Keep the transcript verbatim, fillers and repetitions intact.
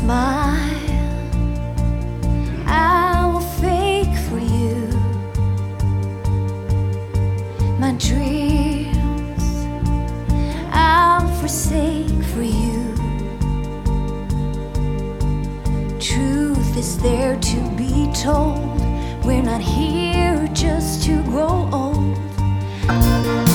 smile I will fake for you. My dreams I'll forsake for you. Truth is there to be told. We're not here just to grow old.